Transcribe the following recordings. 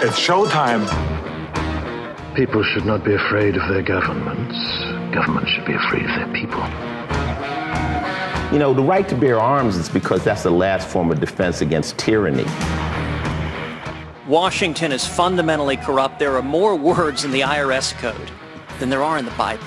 It's showtime. People should not be afraid of their governments. Governments should be afraid of their people. You know, the right to bear arms is because that's the last form of defense against tyranny. Washington is fundamentally corrupt. There are more words in the IRS code than there are in the Bible.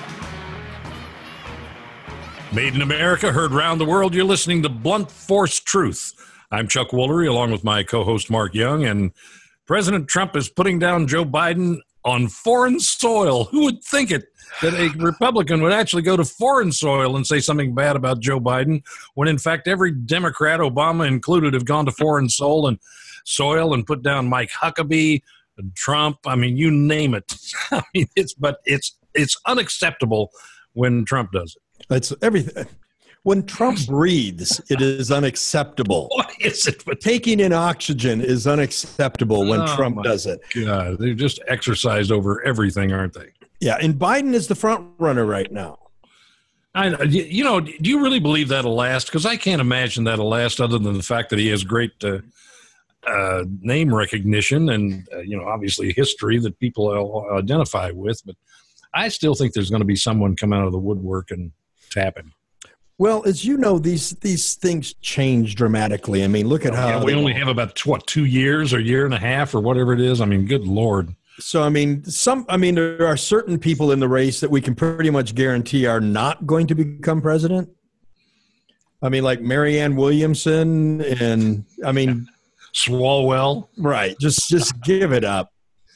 Made in America, heard round the world. You're listening to Blunt Force Truth. I'm Chuck Woolery, along with my co-host Mark Young, and President Trump is putting down Joe Biden on foreign soil. Who would think it, that a Republican would actually go to foreign soil and say something bad about Joe Biden, when in fact every Democrat, Obama included, have gone to foreign soil and put down Mike Huckabee, Trump. I mean, you name it. I mean, it's unacceptable when Trump does it. It's everything. When Trump breathes, it is unacceptable. What is it? Taking in oxygen is unacceptable when Trump does it. God, they're just exercised over everything, aren't they? Yeah, and Biden is the front runner right now. You know, do you really believe that'll last? Because I can't imagine that'll last, other than the fact that he has great name recognition and, obviously history that people identify with. But I still think there's going to be someone come out of the woodwork and tap him. Well, as you know, these things change dramatically. I mean, look at how we only have about 2 years or year and a half or whatever it is. I mean, good Lord. So, there are certain people in the race that we can pretty much guarantee are not going to become president. I mean, like Marianne Williamson and, Swalwell. Right. Just give it up.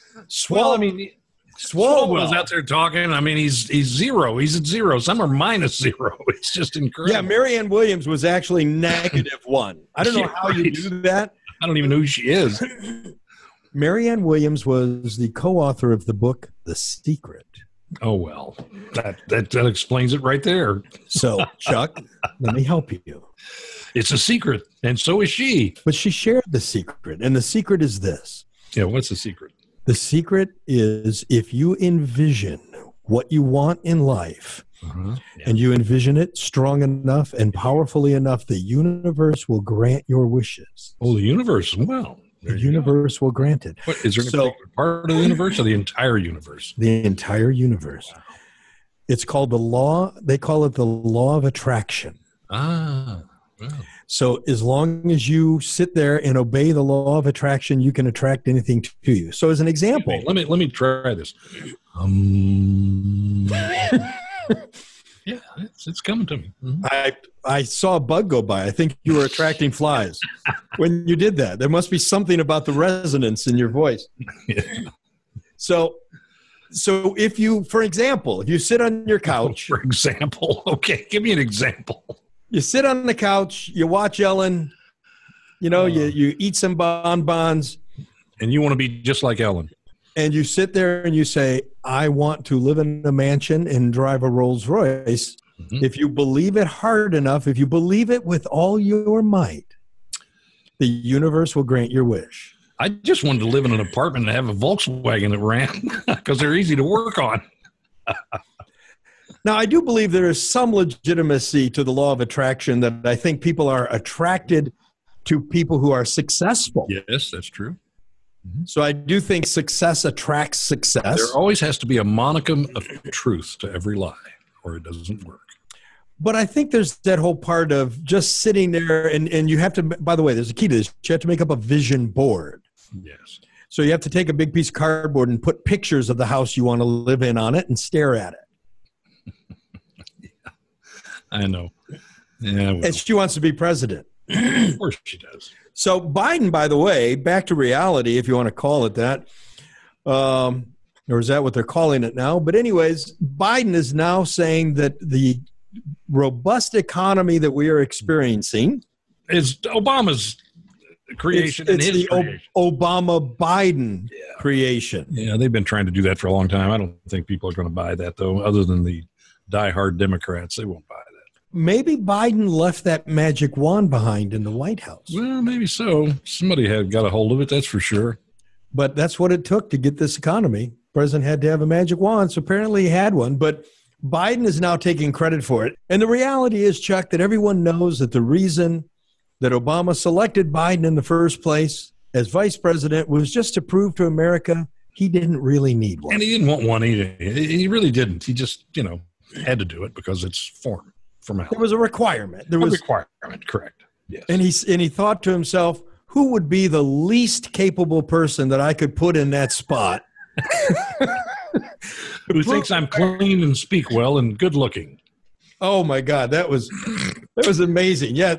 Swalwell's out there talking. I mean, he's zero. He's at zero. Some are minus zero. It's just incredible. Yeah, Marianne Williams was actually -1. I don't know how you do that. I don't even know who she is. Marianne Williams was the co-author of the book The Secret. Oh, well, that explains it right there. So, Chuck, let me help you. It's a secret, and so is she. But she shared the secret, and the secret is this. Yeah, what's the secret? The secret is, if you envision what you want in life, and you envision it strong enough and powerfully enough, the universe will grant your wishes. Oh, the universe. Well, the universe will grant it. What, is there any particular part of the universe or the entire universe? The entire universe. Wow. It's called the law. They call it the law of attraction. Wow. So as long as you sit there and obey the law of attraction, you can attract anything to you. So as an example, let me try this. Yeah, it's coming to me. Mm-hmm. I saw a bug go by. I think you were attracting flies when you did that. There must be something about the resonance in your voice. Yeah. So if you, for example, if you sit on your couch. For example, okay, give me an example. You sit on the couch, you watch Ellen, you eat some bonbons. And you want to be just like Ellen. And you sit there and you say, I want to live in a mansion and drive a Rolls Royce. Mm-hmm. If you believe it hard enough, if you believe it with all your might, the universe will grant your wish. I just wanted to live in an apartment and have a Volkswagen that ran because they're easy to work on. Now, I do believe there is some legitimacy to the law of attraction, that I think people are attracted to people who are successful. Yes, that's true. Mm-hmm. So I do think success attracts success. There always has to be a monicum of truth to every lie, or it doesn't work. But I think there's that whole part of just sitting there, and you have to, by the way, there's a key to this. You have to make up a vision board. Yes. So you have to take a big piece of cardboard and put pictures of the house you want to live in on it and stare at it. Yeah, I know. Yeah, well. And she wants to be president. Of course she does. So Biden, by the way, back to reality, if you want to call it that, or is that what they're calling it now? But anyways, Biden is now saying that the robust economy that we are experiencing is Obama's creation. It's the Obama-Biden creation. Yeah, they've been trying to do that for a long time. I don't think people are going to buy that, though, other than the diehard Democrats. They won't buy that. Maybe Biden left that magic wand behind in the White House. Well, maybe so. Somebody had got a hold of it, that's for sure. But that's what it took to get this economy. The president had to have a magic wand, so apparently he had one. But Biden is now taking credit for it. And the reality is, Chuck, that everyone knows that the reason that Obama selected Biden in the first place as vice president was just to prove to America he didn't really need one. And he didn't want one either. He really didn't. He just, had to do it because it's formality. There was a requirement. There was a requirement, correct. Yes. And he thought to himself, who would be the least capable person that I could put in that spot? Who thinks I'm clean and speak well and good looking. Oh my God, that was amazing. Yeah.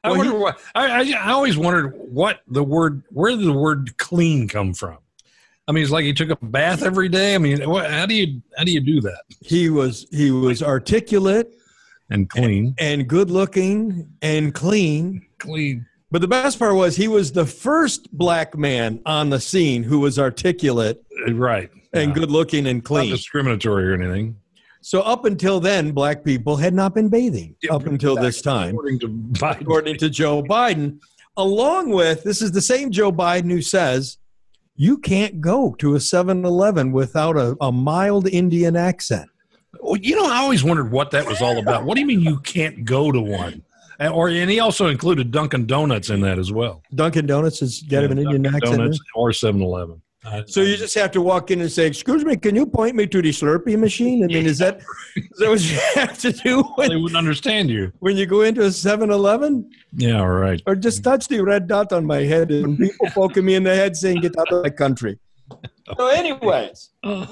I always wondered where did the word clean come from? I mean, it's like he took a bath every day. I mean, how do you do that? He was articulate and clean and good looking and clean. Clean. But the best part was he was the first black man on the scene who was articulate, right, and good looking and clean. Not discriminatory or anything. So up until then, black people had not been bathing up until this time, according to Joe Biden. Along with, this is the same Joe Biden who says, you can't go to a 7-Eleven without a mild Indian accent. Well, I always wondered what that was all about. What do you mean you can't go to one? And he also included Dunkin' Donuts in that as well. Dunkin' Donuts has got an Indian accent. Donuts or 7-Eleven. So you just have to walk in and say, excuse me, can you point me to the Slurpee machine? I mean, is that what you have to do? They wouldn't understand you. When you go into a 7-Eleven? Yeah, all right. Or just touch the red dot on my head and people poking me in the head saying, get out of the country. So anyways,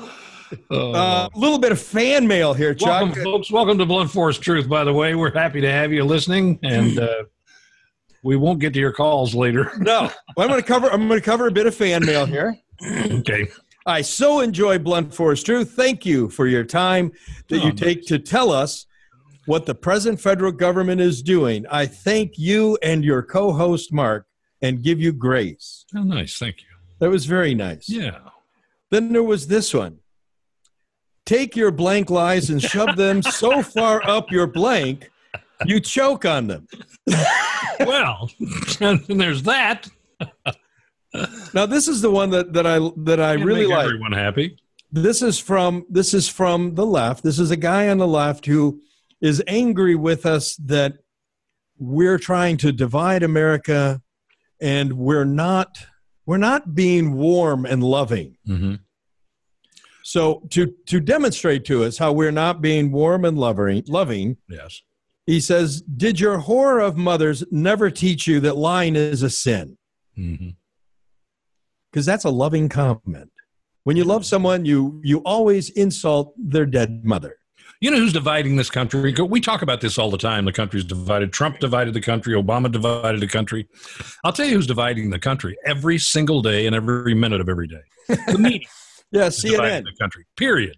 a little bit of fan mail here, Chuck. Welcome, folks. Welcome to Blunt Force Truth, by the way. We're happy to have you listening, and we won't get to your calls later. No. Well, I'm going to cover a bit of fan mail here. Okay. I so enjoy Blunt Force Truth. Thank you for your time that you take to tell us what the present federal government is doing. I thank you and your co-host, Mark, and give you grace. Oh, nice. Thank you. That was very nice. Yeah. Then there was this one. Take your blank lies and shove them so far up your blank, you choke on them. Well, and there's that. Now this is the one that I really like. Everyone happy. This is from the left. This is a guy on the left who is angry with us that we're trying to divide America, and we're not being warm and loving. Mm-hmm. So to demonstrate to us how we're not being warm and loving, yes, he says, "Did your whore of mothers never teach you that lying is a sin?" Mm-hmm. Because that's a loving comment. When you love someone, you always insult their dead mother. You know who's dividing this country? We talk about this all the time. The country's divided. Trump divided the country. Obama divided the country. I'll tell you who's dividing the country every single day and every minute of every day. The media. Yeah, CNN. The country, period.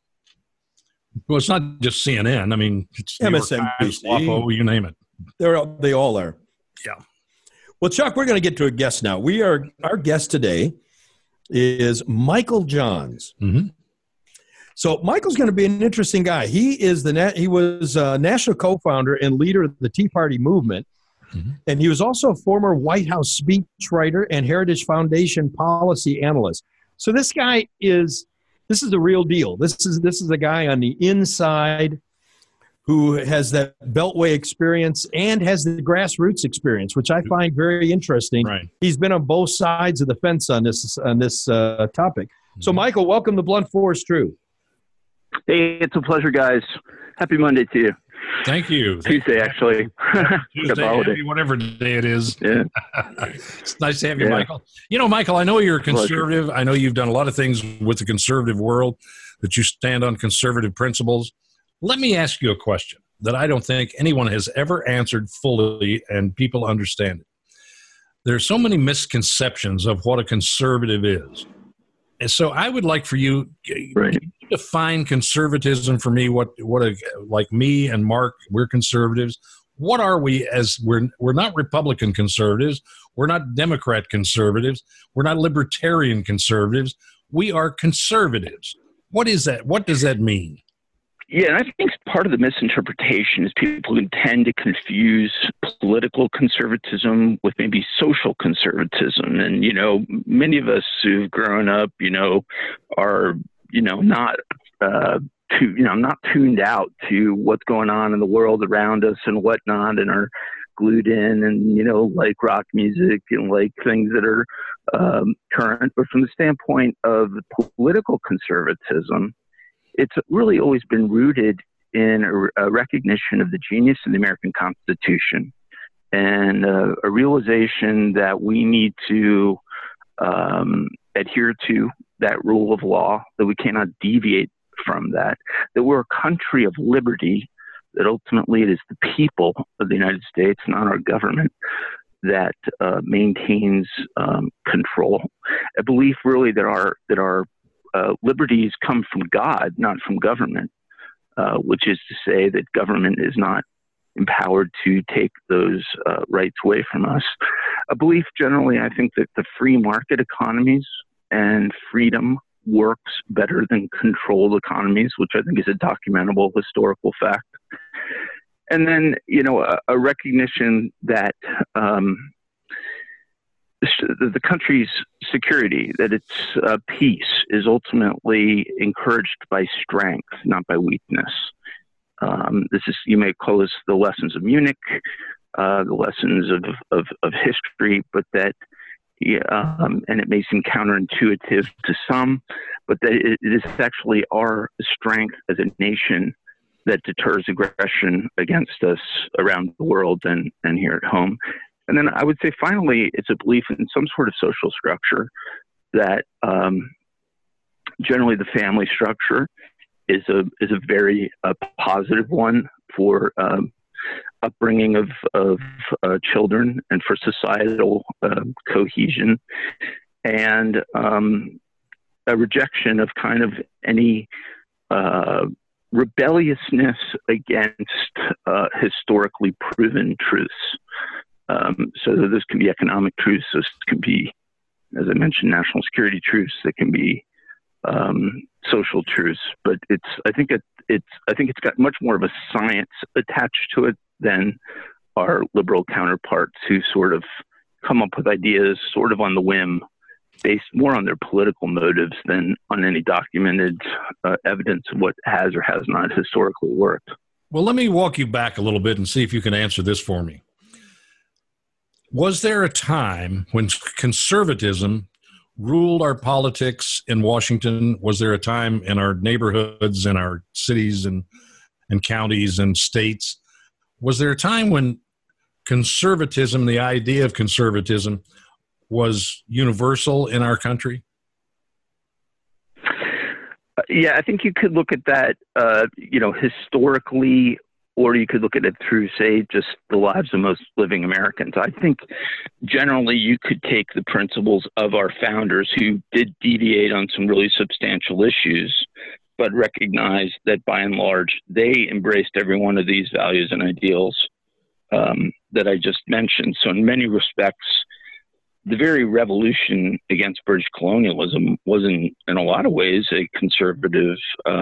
Well, it's not just CNN. I mean, it's MSNBC. WAPO, you name it. They all are. Yeah. Well, Chuck, we're going to get to a guest now. Our guest today is Michael Johns. Mm-hmm. So Michael's going to be an interesting guy. He was a national co-founder and leader of the Tea Party movement, mm-hmm. and he was also a former White House speechwriter and Heritage Foundation policy analyst. So this guy is the real deal. This is a guy on the inside who has that Beltway experience and has the grassroots experience, which I find very interesting. Right. He's been on both sides of the fence on this topic. Mm-hmm. So, Michael, welcome to Blunt Force Truth. Hey, it's a pleasure, guys. Happy Monday to you. Thank you. Tuesday, actually. Tuesday, happy whatever day it is. Yeah. It's nice to have you, Michael. You know, Michael, I know you're a conservative. Pleasure. I know you've done a lot of things with the conservative world, that you stand on conservative principles. Let me ask you a question that I don't think anyone has ever answered fully, and people understand it. There are so many misconceptions of what a conservative is. And so I would like for you to define conservatism for me, like me and Mark, we're conservatives. What are we? As we're not Republican conservatives. We're not Democrat conservatives. We're not libertarian conservatives. We are conservatives. What is that? What does that mean? Yeah, and I think part of the misinterpretation is people who tend to confuse political conservatism with maybe social conservatism. And, many of us who've grown up, are, not tuned out to what's going on in the world around us and whatnot, and are glued in and, like rock music and like things that are current. But from the standpoint of political conservatism, it's really always been rooted in a recognition of the genius of the American Constitution and a realization that we need to adhere to that rule of law, that we cannot deviate from that we're a country of liberty, that ultimately it is the people of the United States, not our government, that maintains control. A belief really that our liberties come from God, not from government, which is to say that government is not empowered to take those rights away from us. A belief generally, I think, that the free market economies and freedom works better than controlled economies, which I think is a documentable historical fact. And then, a recognition that the country's security, that its peace is ultimately encouraged by strength, not by weakness. This is, you may call this the lessons of Munich, the lessons of history, but that, and it may seem counterintuitive to some, but that it is actually our strength as a nation that deters aggression against us around the world and here at home. And then I would say finally, it's a belief in some sort of social structure that generally the family structure is a very positive one for upbringing of children and for societal cohesion, and a rejection of kind of any rebelliousness against historically proven truths. So this can be economic truths, this can be, as I mentioned, national security truths, that can be social truths, but I think it's got much more of a science attached to it than our liberal counterparts, who sort of come up with ideas sort of on the whim, based more on their political motives than on any documented evidence of what has or has not historically worked. Well, let me walk you back a little bit and see if you can answer this for me. Was there a time when conservatism ruled our politics in Washington? Was there a time in our neighborhoods, in our cities and counties and states? Was there a time when conservatism, the idea of conservatism, was universal in our country? Yeah, I think you could look at that, historically, or you could look at it through, say, just the lives of most living Americans. I think generally you could take the principles of our founders, who did deviate on some really substantial issues, but recognize that by and large, they embraced every one of these values and ideals that I just mentioned. So in many respects, the very revolution against British colonialism was in a lot of ways a conservative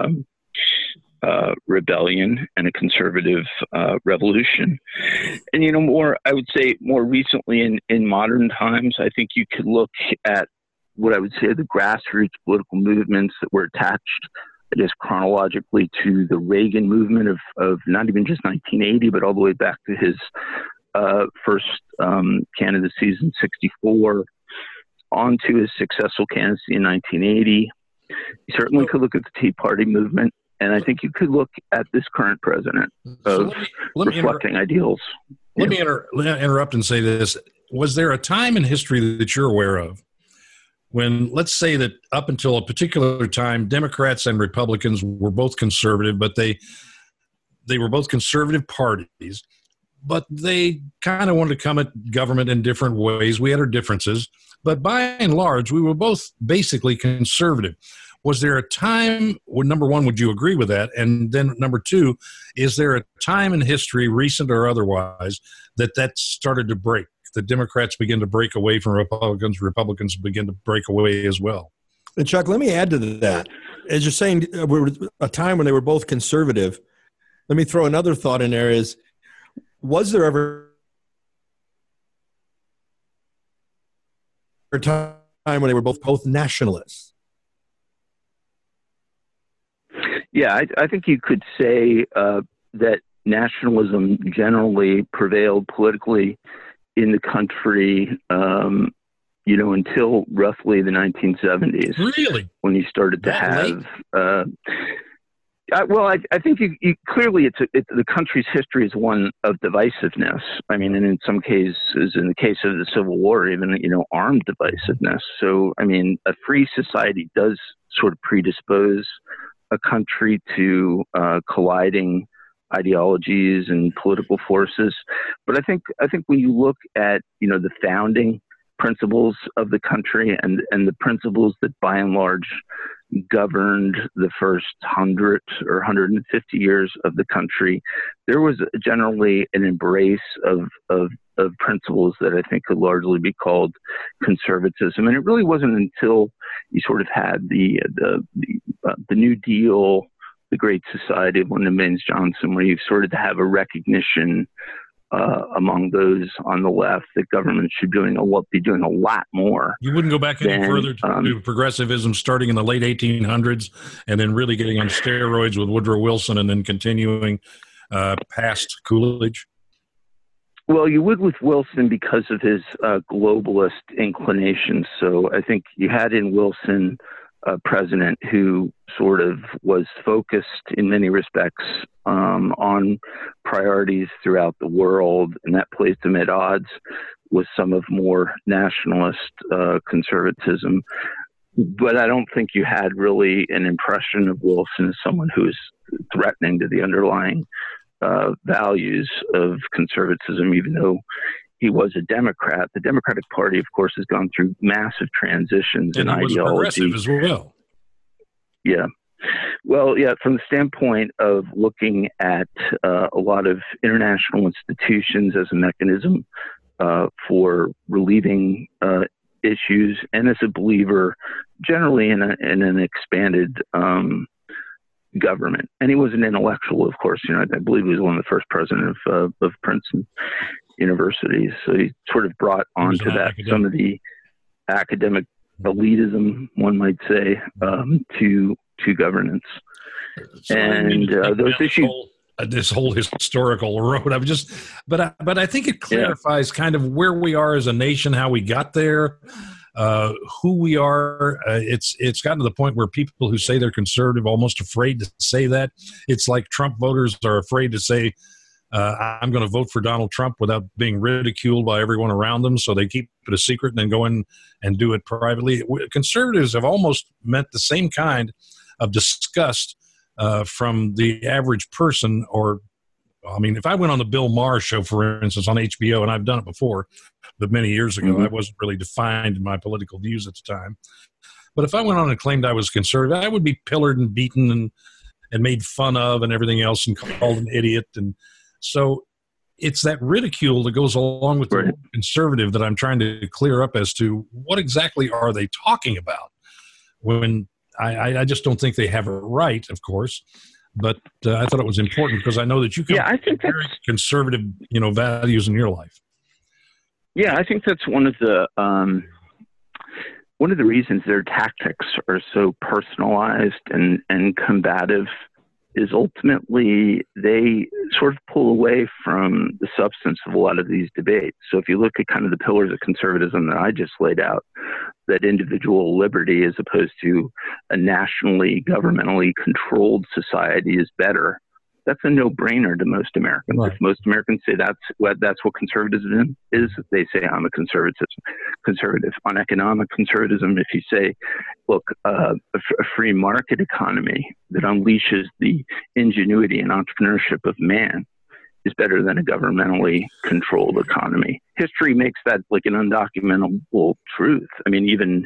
rebellion and a conservative revolution. And, I would say more recently in modern times, I think you could look at what I would say the grassroots political movements that were attached, I guess, chronologically to the Reagan movement of not even just 1980, but all the way back to his first candidacies in 1964, on to his successful candidacy in 1980. You certainly could look at the Tea Party movement, and I think you could look at this current president of reflecting ideals. Let me interrupt and say this. Was there a time in history that you're aware of when, let's say that up until a particular time, Democrats and Republicans were both conservative, but they were both conservative parties, but they kind of wanted to come at government in different ways. We had our differences, but by and large, we were both basically conservative. Was there a time when, number one, would you agree with that? And then number two, is there a time in history, recent or otherwise, that started to break? The Democrats begin to break away from Republicans begin to break away as well. And Chuck, let me add to that. As you're saying, a time when they were both conservative, let me throw another thought in there is, was there ever a time when they were both nationalists? Yeah, I think you could say that nationalism generally prevailed politically in the country, until roughly the 1970s. Really? When you started to have... I think you clearly the country's history is one of divisiveness. I mean, and in some cases, in the case of the Civil War, even, armed divisiveness. So, I mean, a free society does sort of predispose a country to colliding ideologies and political forces. But I think when you look at, the founding principles of the country and the principles that by and large governed the first 100 or 150 years of the country, there was generally an embrace of principles that I think could largely be called conservatism. And it really wasn't until you sort of had the New Deal, the Great Society of Lyndon Baines Johnson, where you sort of have a recognition among those on the left that government should be doing a lot more. You wouldn't go back any further to progressivism starting in the late 1800s and then really getting on steroids with Woodrow Wilson and then continuing past Coolidge? Well, you would with Wilson because of his globalist inclinations. So I think you had in Wilson a president who sort of was focused in many respects on priorities throughout the world, and that placed him at odds with some of more nationalist conservatism. But I don't think you had really an impression of Wilson as someone who is threatening to the underlying values of conservatism, even though he was a Democrat. The Democratic Party, of course, has gone through massive transitions in ideology. And he was progressive as well. Yeah. Well, yeah, from the standpoint of looking at a lot of international institutions as a mechanism for relieving issues, and as a believer generally in an expanded government. And he was an intellectual, of course. I believe he was one of the first presidents of Princeton University. So he sort of brought onto that some of the academic elitism, one might say, to governance. So and those issues. This whole historical road. But I think it clarifies kind of where we are as a nation, how we got there, who we are. It's gotten to the point where people who say they're conservative are almost afraid to say that. It's like Trump voters are afraid to say, I'm going to vote for Donald Trump without being ridiculed by everyone around them. So they keep it a secret and then go in and do it privately. Conservatives have almost met the same kind of disgust from the average person. Or, I mean, if I went on the Bill Maher show, for instance, on HBO, and I've done it before, but many years ago, I wasn't really defined in my political views at the time. But if I went on and claimed I was conservative, I would be pillared and beaten and made fun of and everything else and called an idiot. And so it's that ridicule that goes along with the word conservative that I'm trying to clear up as to what exactly are they talking about, when I just don't think they have it right, of course. But I thought it was important because I know that you can have very conservative, values in your life. Yeah, I think that's one of the reasons their tactics are so personalized and combative is ultimately they sort of pull away from the substance of a lot of these debates. So if you look at kind of the pillars of conservatism that I just laid out, that individual liberty as opposed to a nationally, governmentally controlled society is better, that's a no-brainer to most Americans. Right. If most Americans say that's what conservatism is, they say I'm a conservative. On economic conservatism, if you say, look, a free market economy that unleashes the ingenuity and entrepreneurship of man is better than a governmentally controlled economy. History makes that like an undocumentable truth. I mean, even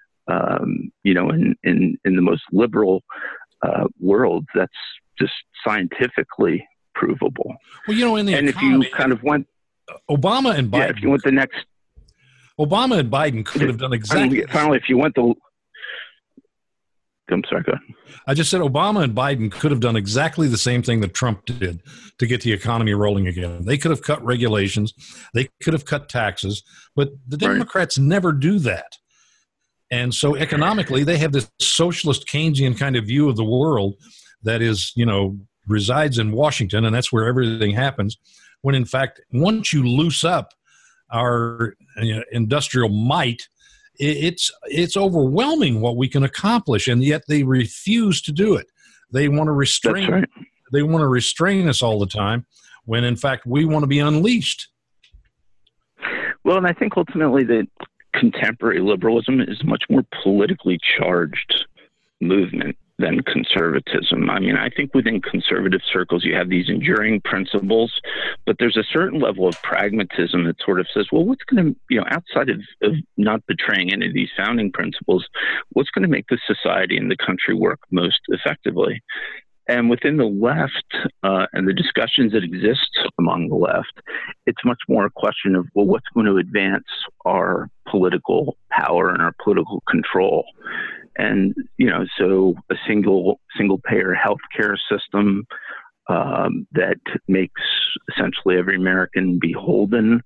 in the most liberal world, that's just scientifically provable. Well, in the and economy, if you kind of went Obama and Biden, if you went the next, Obama and Biden could have done exactly. Finally, if you went the, I'm sorry, go ahead. I just said Obama and Biden could have done exactly the same thing that Trump did to get the economy rolling again. They could have cut regulations, they could have cut taxes, but the Democrats never do that. And so economically, they have this socialist Keynesian kind of view of the world that is, resides in Washington, and that's where everything happens, when in fact, once you loose up our industrial might, it's overwhelming what we can accomplish, and yet they refuse to do it. They want to restrain. That's right. They want to restrain us all the time, when in fact we want to be unleashed. Well, and I think ultimately that contemporary liberalism is a much more politically charged movement than conservatism. I mean, I think within conservative circles, you have these enduring principles, but there's a certain level of pragmatism that sort of says, well, what's going to, outside of not betraying any of these founding principles, what's going to make the society and the country work most effectively? And within the left and the discussions that exist among the left, it's much more a question of, well, what's going to advance our political power and our political control? And, so a single payer healthcare system that makes essentially every American beholden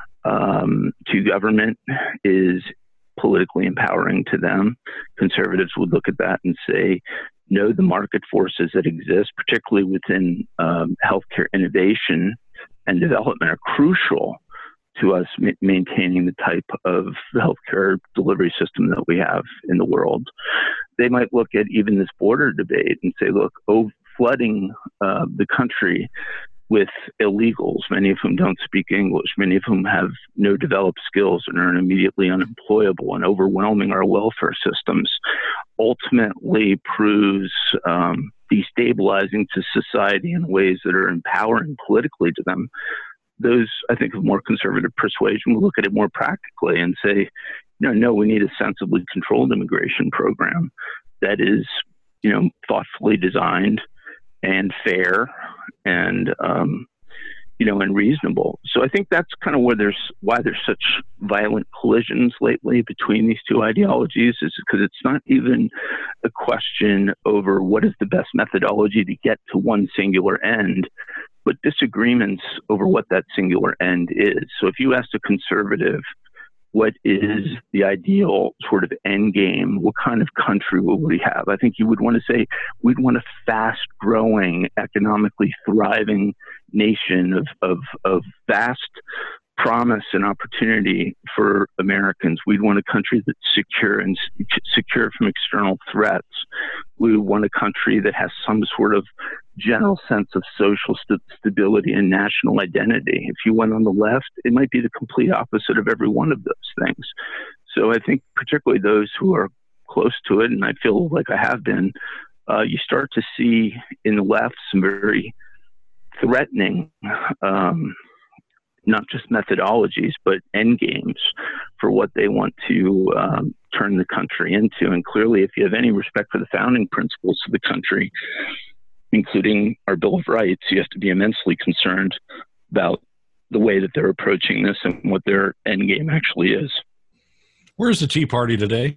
to government is politically empowering to them. Conservatives would look at that and say, no, the market forces that exist, particularly within healthcare innovation and development, are crucial to us maintaining the type of healthcare delivery system that we have in the world. They might look at even this border debate and say, look, flooding the country with illegals, many of whom don't speak English, many of whom have no developed skills and are immediately unemployable, and overwhelming our welfare systems, ultimately proves destabilizing to society in ways that are empowering politically to them. Those, I think, of more conservative persuasion will look at it more practically and say, no, we need a sensibly controlled immigration program that is, thoughtfully designed and fair and, and reasonable. So I think that's kind of why there's such violent collisions lately between these two ideologies, is because it's not even a question over what is the best methodology to get to one singular end, but disagreements over what that singular end is. So if you ask a conservative, what is the ideal sort of end game? What kind of country will we have? I think you would want to say we'd want a fast-growing, economically thriving nation of vast promise and opportunity for Americans. We'd want a country that's secure from external threats. We want a country that has some sort of general sense of social stability and national identity. If you went on the left, it might be the complete opposite of every one of those things. So I think particularly those who are close to it, and I feel like I have been, you start to see in the left some very threatening not just methodologies, but end games for what they want to turn the country into. And clearly, if you have any respect for the founding principles of the country, including our Bill of Rights, you have to be immensely concerned about the way that they're approaching this and what their end game actually is. Where's the Tea Party today?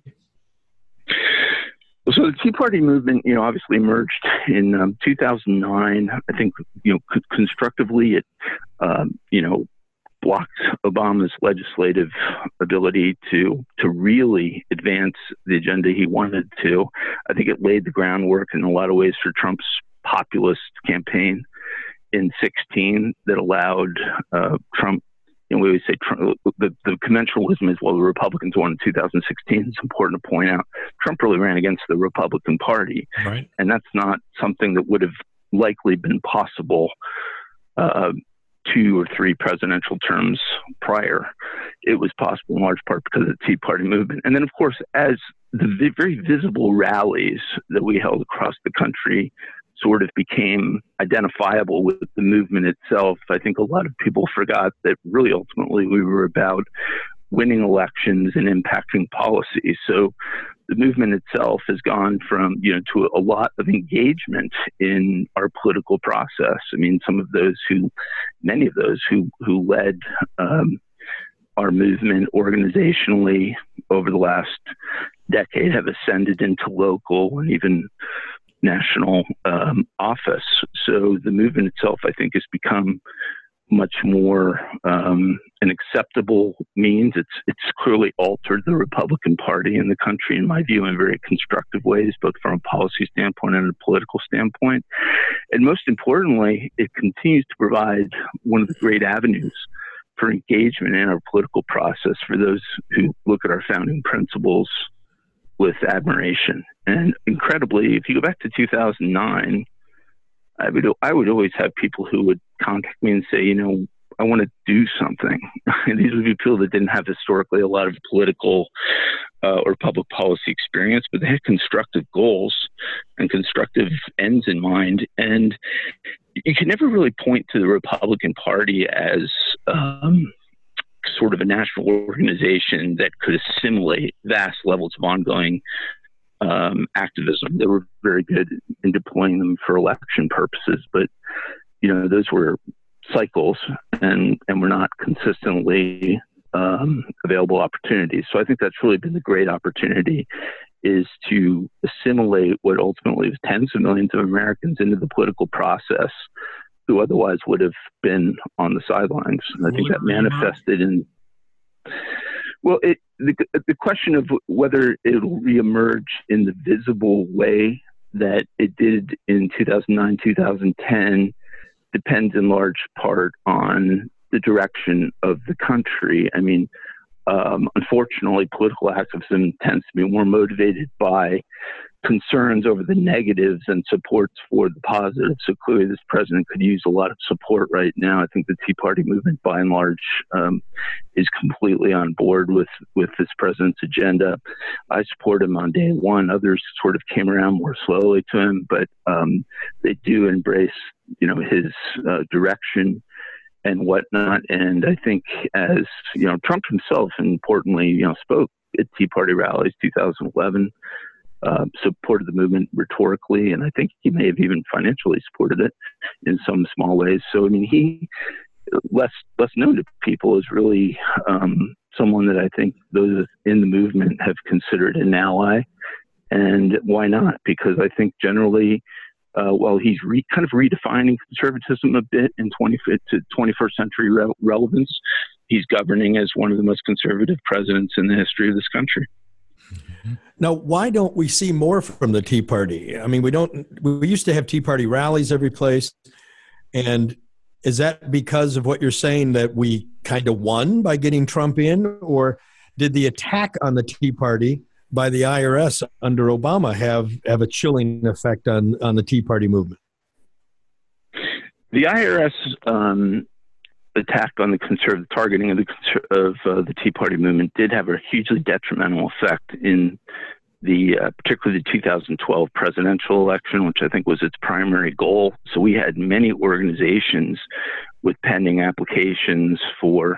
So the Tea Party movement, obviously emerged in 2009. I think, constructively it, blocked Obama's legislative ability to really advance the agenda he wanted to. I think it laid the groundwork in a lot of ways for Trump's populist campaign in 2016 that allowed Trump. We always say the conventional wisdom is, well, the Republicans won in 2016. It's important to point out Trump really ran against the Republican Party. Right. And that's not something that would have likely been possible 2 or 3 presidential terms prior. It was possible in large part because of the Tea Party movement. And then, of course, as the very visible rallies that we held across the country sort of became identifiable with the movement itself, I think a lot of people forgot that really ultimately we were about winning elections and impacting policy. So the movement itself has gone from, to a lot of engagement in our political process. I mean, many of those who led our movement organizationally over the last decade have ascended into local and even national office. So the movement itself, I think, has become much more an acceptable means. It's clearly altered the Republican Party in the country, in my view, in very constructive ways, both from a policy standpoint and a political standpoint. And most importantly, it continues to provide one of the great avenues for engagement in our political process for those who look at our founding principles with admiration. And incredibly, if you go back to 2009, I would always have people who would contact me and say, you know, I want to do something. And these would be people that didn't have historically a lot of political or public policy experience, but they had constructive goals and constructive ends in mind. And you can never really point to the Republican Party as sort of a national organization that could assimilate vast levels of ongoing activism. They were very good in deploying them for election purposes, but you know, those were cycles and were not consistently available opportunities. So I think that's really been the great opportunity, is to assimilate what ultimately was tens of millions of Americans into the political process who otherwise would have been on the sidelines. And I think that manifested in, well, the question of whether it'll reemerge in the visible way that it did in 2009, 2010 depends in large part on the direction of the country. I mean, unfortunately, political activism tends to be more motivated by concerns over the negatives and supports for the positives. So clearly this president could use a lot of support right now. I think the Tea Party movement, by and large, is completely on board with this president's agenda. I support him on day one. Others sort of came around more slowly to him, but they do embrace, you know, his direction and whatnot. And I think, as you know, Trump himself, importantly, you know, spoke at Tea Party rallies 2011, supported the movement rhetorically, and I think he may have even financially supported it in some small ways. So I mean, he, less known to people, is really someone that I think those in the movement have considered an ally. And why not? Because I think generally, while he's kind of redefining conservatism a bit in 21st century relevance, he's governing as one of the most conservative presidents in the history of this country. Now, why don't we see more from the Tea Party? I mean, we used to have Tea Party rallies every place. And is that because of what you're saying, that we kind of won by getting Trump in? Or did the attack on the Tea Party by the IRS under Obama have a chilling effect on the Tea Party movement? The IRS attack on the conservative targeting of the Tea Party movement did have a hugely detrimental effect in the particularly the 2012 presidential election, which I think was its primary goal. So we had many organizations with pending applications for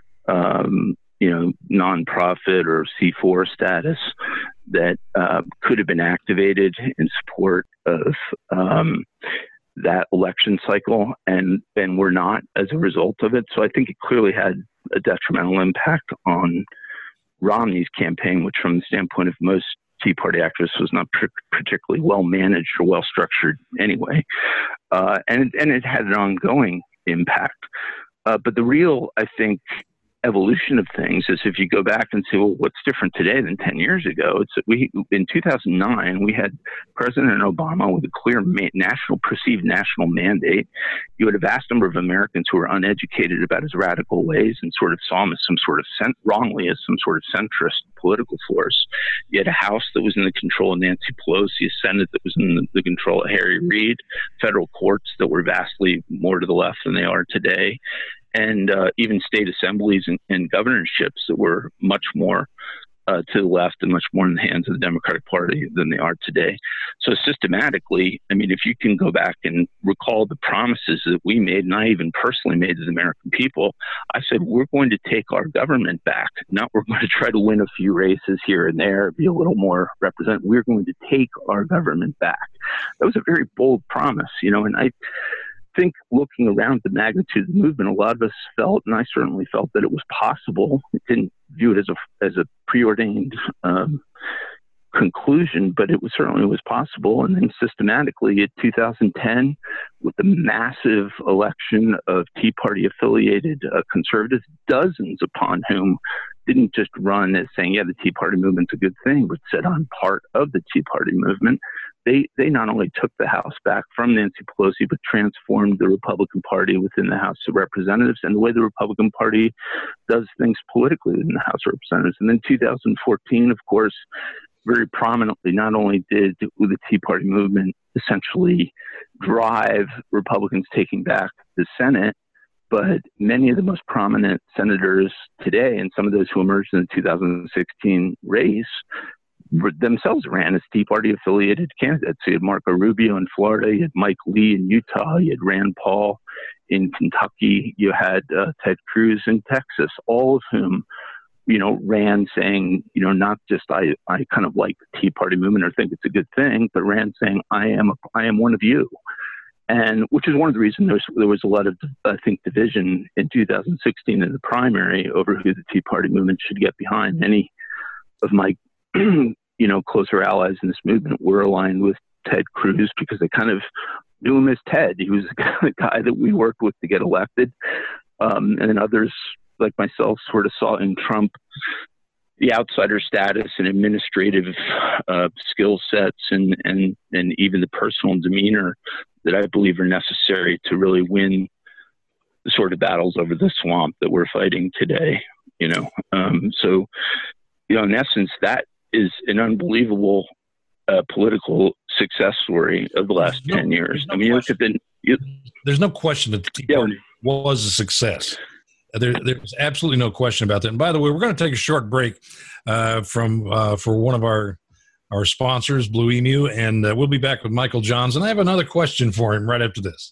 nonprofit or C4 status that could have been activated in support of that election cycle, and were not as a result of it. So I think it clearly had a detrimental impact on Romney's campaign, which from the standpoint of most Tea Party activists was not particularly well managed or well structured anyway. And it had an ongoing impact. But the real, I think, evolution of things is, if you go back and say, well, what's different today than 10 years ago? It's that in 2009, we had President Obama with a clear perceived national mandate. You had a vast number of Americans who were uneducated about his radical ways and sort of saw him as some sort of wrongly as some sort of centrist political force. You had a House that was in the control of Nancy Pelosi, a Senate that was in the control of Harry Reid, federal courts that were vastly more to the left than they are today, and even state assemblies and governorships that were much more to the left and much more in the hands of the Democratic Party than they are today. So systematically, I mean, if you can go back and recall the promises that we made, and I even personally made to the American people, I said, we're going to take our government back. Not we're going to try to win a few races here and there, be a little more representative. We're going to take our government back. That was a very bold promise, and I think, looking around the magnitude of the movement, a lot of us felt, and I certainly felt, that it was possible. It didn't view it as a preordained conclusion, but it was certainly was possible. And then systematically in 2010, with the massive election of Tea Party affiliated conservatives, dozens upon whom didn't just run as saying, yeah, the Tea Party movement's a good thing, but said I'm part of the Tea Party movement. They not only took the House back from Nancy Pelosi, but transformed the Republican Party within the House of Representatives and the way the Republican Party does things politically in the House of Representatives. And then 2014, of course, very prominently, not only did the Tea Party movement essentially drive Republicans taking back the Senate, but many of the most prominent senators today, and some of those who emerged in the 2016 race, themselves ran as Tea Party affiliated candidates. You had Marco Rubio in Florida, you had Mike Lee in Utah, you had Rand Paul in Kentucky, you had Ted Cruz in Texas, all of whom, ran saying, not just I kind of like the Tea Party movement or think it's a good thing, but ran saying I am one of you. And which is one of the reasons there was a lot of, I think, division in 2016 in the primary over who the Tea Party movement should get behind. Many of my, closer allies in this movement were aligned with Ted Cruz because they kind of knew him as Ted. He was the guy that we worked with to get elected. And then others, like myself, sort of saw in Trump the outsider status and administrative skill sets and even the personal demeanor that I believe are necessary to really win the sort of battles over the swamp that we're fighting today. So in essence, that is an unbelievable political success story of the last 10 years. There's no question that the Tea Party was a success. There's absolutely no question about that. And by the way, we're going to take a short break for one of our sponsors, Blue Emu, and we'll be back with Michael Johns. And I have another question for him right after this.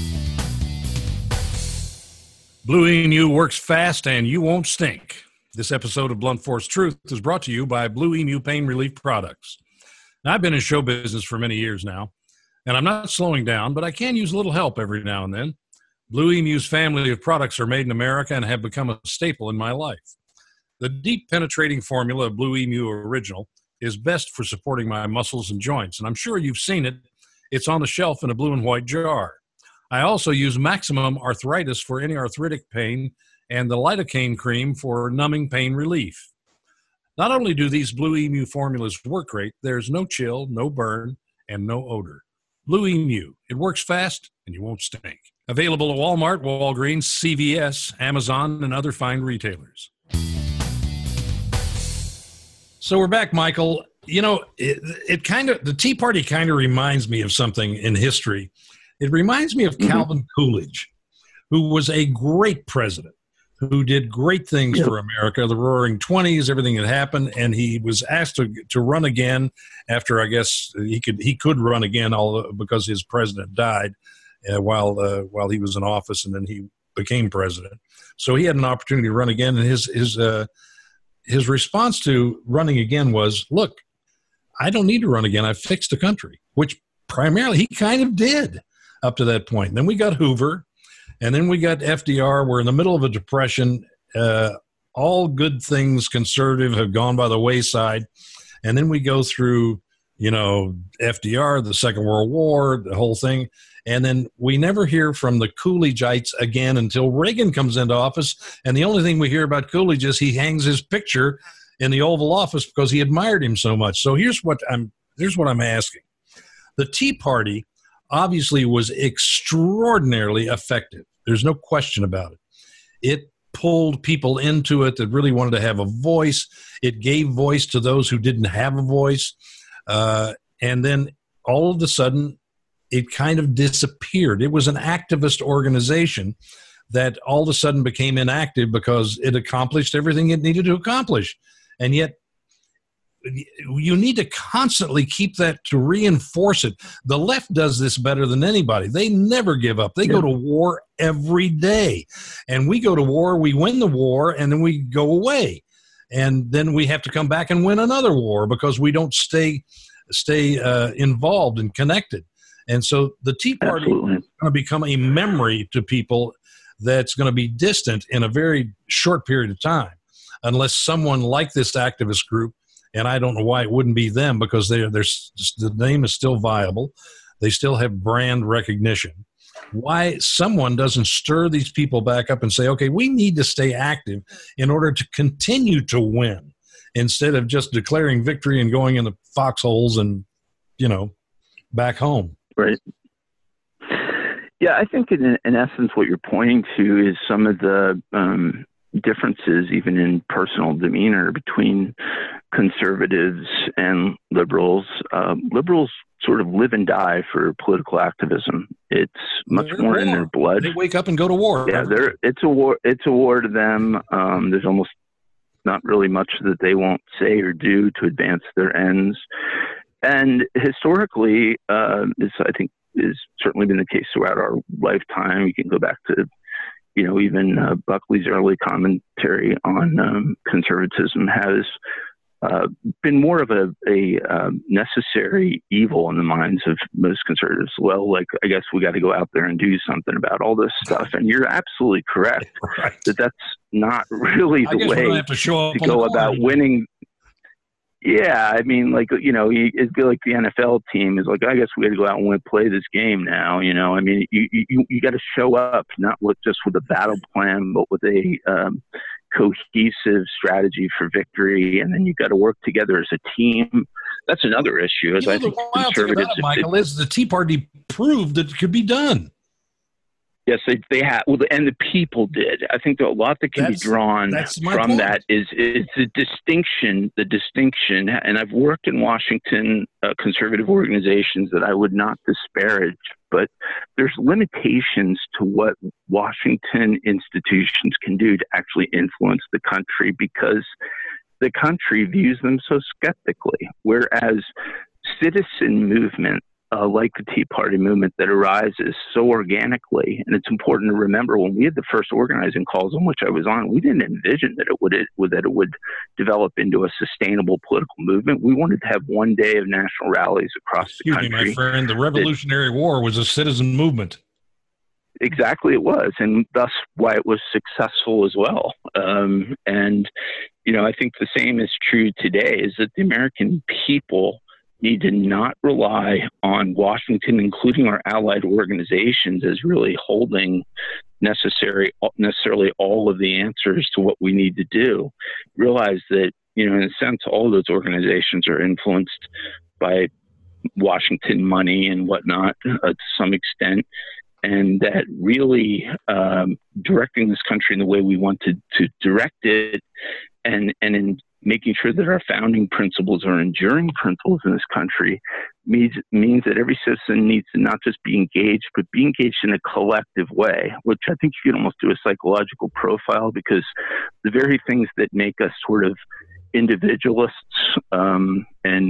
Blue Emu works fast and you won't stink. This episode of Blunt Force Truth is brought to you by Blue Emu Pain Relief Products. Now, I've been in show business for many years now, and I'm not slowing down, but I can use a little help every now and then. Blue Emu's family of products are made in America and have become a staple in my life. The deep penetrating formula of Blue Emu Original is best for supporting my muscles and joints, and I'm sure you've seen it. It's on the shelf in a blue and white jar. I also use Maximum Arthritis for any arthritic pain and the lidocaine cream for numbing pain relief. Not only do these Blue Emu formulas work great, there's no chill, no burn, and no odor. Blue Emu, it works fast and you won't stink. Available at Walmart, Walgreens, CVS, Amazon, and other fine retailers. So we're back, Michael. The Tea Party kind of reminds me of something in history. It reminds me of Calvin Coolidge, who was a great president, who did great things for America, the Roaring 20s, everything that happened, and he was asked to run again after, I guess, he could run again because his president died while he was in office, and then he became president. So he had an opportunity to run again, and his response to running again was, look, I don't need to run again. I've fixed the country, which primarily he kind of did up to that point. Then we got Hoover, and then we got FDR. We're in the middle of a depression. All good things conservative have gone by the wayside. And then we go through, FDR, the Second World War, the whole thing. And then we never hear from the Coolidgeites again until Reagan comes into office. And the only thing we hear about Coolidge is he hangs his picture in the Oval Office because he admired him so much. So here's what I'm asking. The Tea Party obviously was extraordinarily effective. There's no question about it. It pulled people into it that really wanted to have a voice. It gave voice to those who didn't have a voice. And then all of a sudden, it kind of disappeared. It was an activist organization that all of a sudden became inactive because it accomplished everything it needed to accomplish. And yet, you need to constantly keep that to reinforce it. The left does this better than anybody. They never give up. They go to war every day. And we go to war, we win the war, and then we go away. And then we have to come back and win another war because we don't stay involved and connected. And so the Tea Party is going to become a memory to people that's going to be distant in a very short period of time, unless someone like this activist group And I don't know why it wouldn't be them, because the name is still viable. They still have brand recognition. Why someone doesn't stir these people back up and say, okay, we need to stay active in order to continue to win, instead of just declaring victory and going in the foxholes and, back home. Right. Yeah, I think in essence what you're pointing to is some of the differences even in personal demeanor between conservatives and liberals. Liberals sort of live and die for political activism. It's much more in their blood. They wake up and go to war. Yeah, it's a war. It's a war to them. There's almost not really much that they won't say or do to advance their ends. And historically, this I think has certainly been the case throughout our lifetime. You can go back to, even Buckley's early commentary on conservatism has been more of a necessary evil in the minds of most conservatives. Well, I guess we got to go out there and do something about all this stuff. And you're absolutely correct that that's not really the way to go about winning. Yeah, I mean, it'd be like the NFL team is like, I guess we got to go out and play this game now. I mean, you got to show up, not just with a battle plan, but with a cohesive strategy for victory, and then you got to work together as a team. That's another issue. As I think conservatives, Michael, is the Tea Party proved that it could be done. Yes, they have. Well, and the people did. I think that a lot that can be drawn from that is the distinction. The distinction, and I've worked in Washington conservative organizations that I would not disparage, but there's limitations to what Washington institutions can do to actually influence the country, because the country views them so skeptically. Whereas citizen movement, like the Tea Party movement, that arises so organically. And it's important to remember, when we had the first organizing calls on which I was on, we didn't envision that it would develop into a sustainable political movement. We wanted to have one day of national rallies across the country. Excuse me, my friend, the Revolutionary War was a citizen movement. Exactly, it was, and thus why it was successful as well. And I think the same is true today, is that the American people need to not rely on Washington, including our allied organizations, as really holding necessarily all of the answers to what we need to do. Realize that, in a sense, all of those organizations are influenced by Washington money and whatnot to some extent, and that really directing this country in the way we want to direct it, and in making sure that our founding principles are enduring principles in this country means that every citizen needs to not just be engaged, but be engaged in a collective way, which I think you can almost do a psychological profile, because the very things that make us sort of individualists and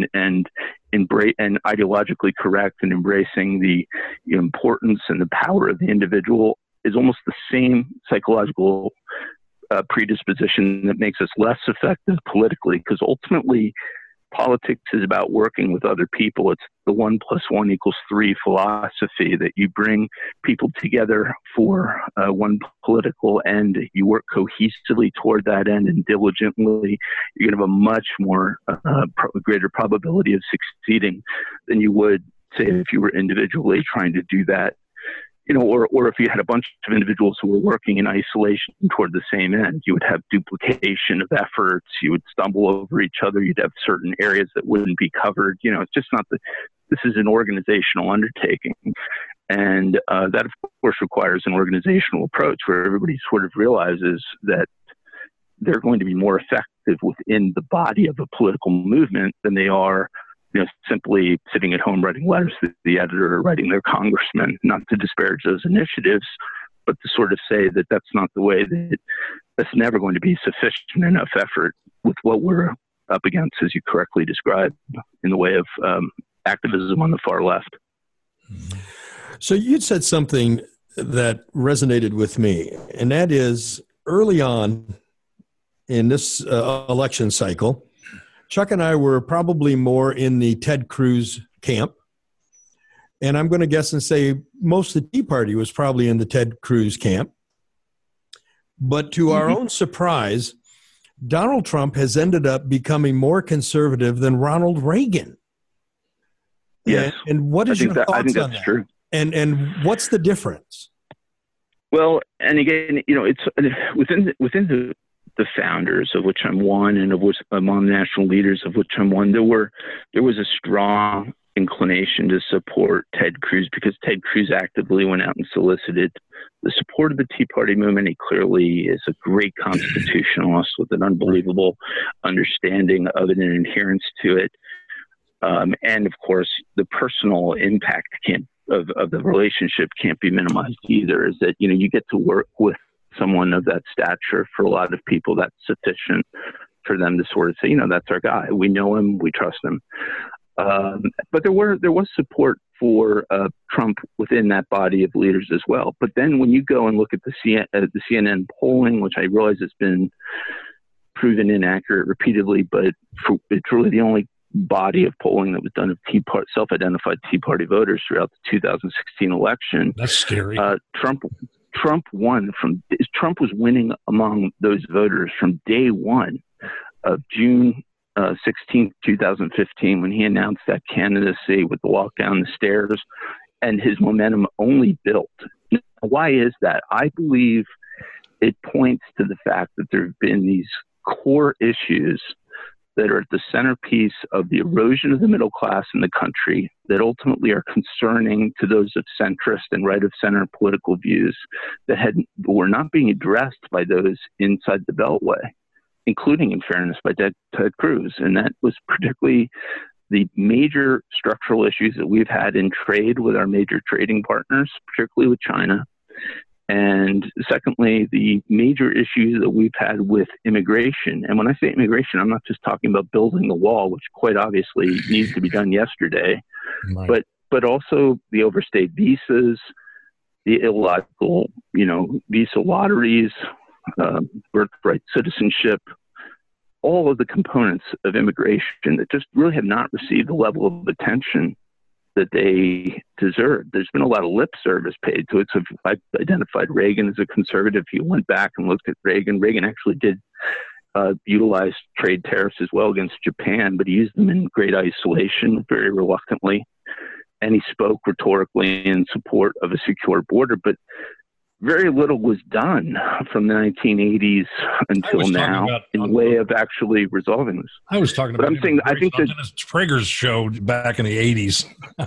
embrace and ideologically correct and embracing the importance and the power of the individual is almost the same psychological predisposition that makes us less effective politically, because ultimately politics is about working with other people. It's the 1 + 1 = 3 philosophy, that you bring people together for one political end. You work cohesively toward that end and diligently. You're going to have a much more greater probability of succeeding than you would, say, if you were individually trying to do that. Or if you had a bunch of individuals who were working in isolation toward the same end, you would have duplication of efforts. You would stumble over each other. You'd have certain areas that wouldn't be covered. It's just not this is an organizational undertaking. And that, of course, requires an organizational approach where everybody sort of realizes that they're going to be more effective within the body of a political movement than they are simply sitting at home writing letters to the editor or writing their congressman. Not to disparage those initiatives, but to sort of say that that's not the way, that's never going to be sufficient enough effort with what we're up against, as you correctly described, in the way of activism on the far left. So you'd said something that resonated with me, and that is, early on in this election cycle, Chuck and I were probably more in the Ted Cruz camp. And I'm going to guess and say most of the Tea Party was probably in the Ted Cruz camp. But to our own surprise, Donald Trump has ended up becoming more conservative than Ronald Reagan. Yes. And what is your thoughts I think on that's that? true. And what's the difference? Well, and again, it's within the founders, of which I'm one, and of which among national leaders, of which I'm one. There was a strong inclination to support Ted Cruz, because Ted Cruz actively went out and solicited the support of the Tea Party movement. He clearly is a great constitutionalist with an unbelievable understanding of it and adherence to it. And of course, the personal impact of the relationship can't be minimized either. Is that, you get to work with someone of that stature. For a lot of people, that's sufficient for them to sort of say, that's our guy. We know him, we trust him. But there was support for Trump within that body of leaders as well. But then when you go and look at the CNN polling, which I realize has been proven inaccurate repeatedly, but it's really the only body of polling that was done of self-identified Tea Party voters throughout the 2016 election. That's scary. Trump won Trump was winning among those voters from day one of June 16th, 2015, when he announced that candidacy with the walk down the stairs, and his momentum only built. Why is that? I believe it points to the fact that there have been these core issues that are at the centerpiece of the erosion of the middle class in the country that ultimately are concerning to those of centrist and right of center political views that were not being addressed by those inside the Beltway, including, in fairness, by Ted Cruz. And that was particularly the major structural issues that we've had in trade with our major trading partners, particularly with China. And secondly, the major issues that we've had with immigration. And when I say immigration, I'm not just talking about building the wall, which quite obviously needs to be done yesterday, right. but also the overstayed visas, the illogical, visa lotteries, birthright citizenship, all of the components of immigration that just really have not received the level of attention that they deserve. There's been a lot of lip service paid to it. So I've identified Reagan as a conservative. If you went back and looked at Reagan actually did utilize trade tariffs as well against Japan, but he used them in great isolation, very reluctantly. And he spoke rhetorically in support of a secure border. But very little was done from the 1980s until now in way of actually resolving this. I was talking about. But I'm saying, I think that Dennis Prager's show back in the 80s.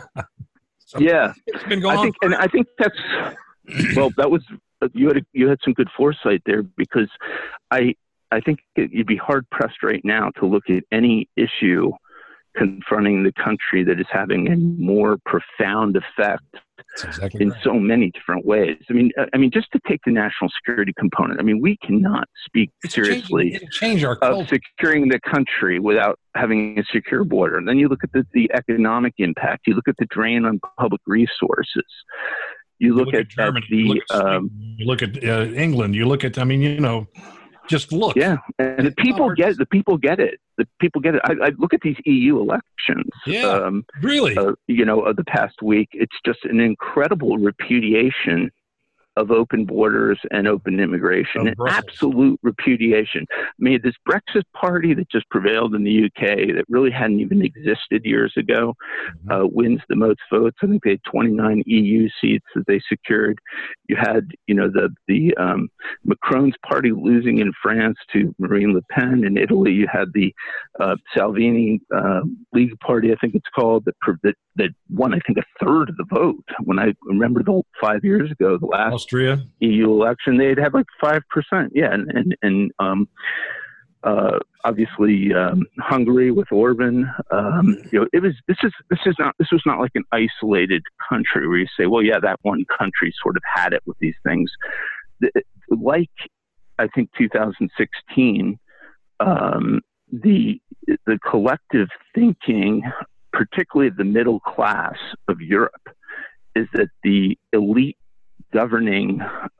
So yeah, it's been going on. I think that's that was you had some good foresight there, because I think you'd be hard pressed right now to look at any issue confronting the country that is having a more profound effect in so many different ways. I mean, just to take the national security component, we cannot speak seriously of securing the country without having a secure border. And then you look at the economic impact. You look at the drain on public resources. You look at Germany. You look at England. You look at, just look. Yeah, and the people get it. The people get it. I look at these EU elections. Yeah, really. Of the past week, it's just an incredible repudiation of open borders and open immigration. An absolute repudiation. This Brexit party that just prevailed in the UK, that really hadn't even existed years ago, wins the most votes. I think they had 29 EU seats that they secured. You had, the Macron's party losing in France to Marine Le Pen. In Italy, you had the Salvini League Party, I think it's called, that won, I think, a third of the vote. When I remember 5 years ago, the last Austria EU election, they'd have like 5%. Yeah, and obviously Hungary with Orban. This was not like an isolated country where you say, well, yeah, that one country sort of had it with these things. Like I think 2016, the collective thinking, particularly the middle class of Europe, is that the elite governing